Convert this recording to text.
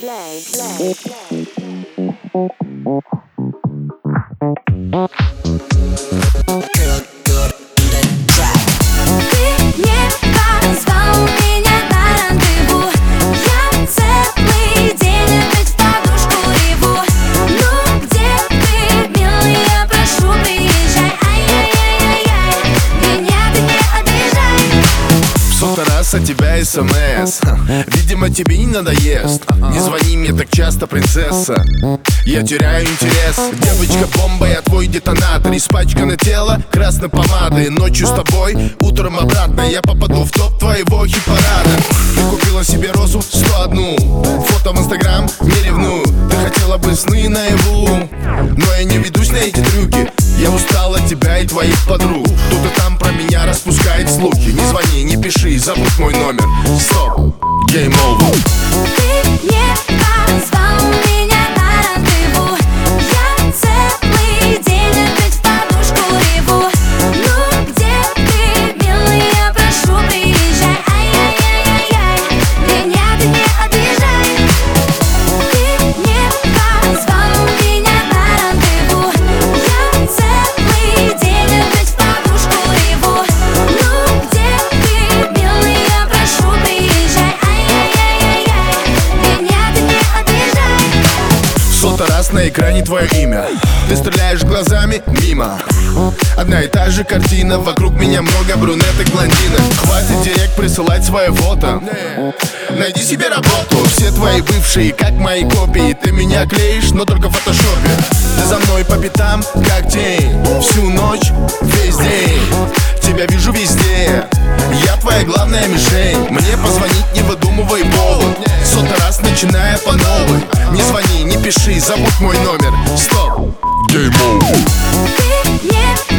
От тебя СМС, видимо, тебе не надоест. Не звони мне так часто, принцесса, я теряю интерес. Девочка-бомба, я твой детонатор. Испачкано тело красной помадой. Ночью с тобой, утром обратно я попаду в топ твоего хит-парада. Ты купила себе розу 101, фото в Инстаграм не ревную. Ты хотела бы сны наяву, но я не ведусь на эти трюки. Я устал от тебя и твоих подруг. Кто-то там про меня распускает слухи. Не звони, не пиши, забудь мой номер. Стоп, game over. Ты не позвал меня на рандеву. Я целый день опять в подушку реву. Ну где ты, милый, я прошу, приезжай. Ай-яй-яй-яй-яй, меня ты не обижай. Ты не позвал меня на рандеву. Я целый день опять в подушку реву. Ну где ты, милый, я прошу, приезжай. Ай-яй-яй-яй-яй, меня ты не обижай. Сотый раз на экране твое имя. Ты стреляешь глазами мимо. Одна и та же картина. Вокруг меня много брюнеток, блондинок. Хватит директ присылать свое фото. Найди себе работу. Все твои бывшие, как мои копии. Ты меня клеишь, но только в фотошопе. Ты за мной по пятам, как тень. Всю ночь, весь день. Тебя вижу везде. Я твоя главная мишень. Мне позвонить, не выдумывай повод. Сотый раз начиная по новой. Не звони, не пиши, забудь мой номер. Стоп, game over. Ты не